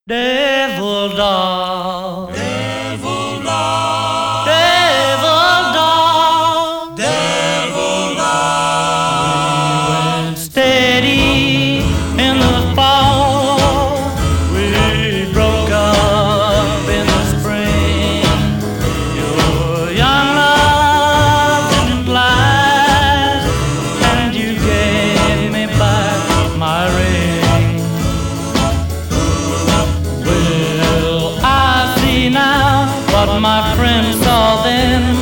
Devil dog, Devil dog, devil dog, devil dog. we went steady in the fall. We broke up in the spring. Your young love didn't last, and you gave me back my ring. Well, I see now what my friends saw then.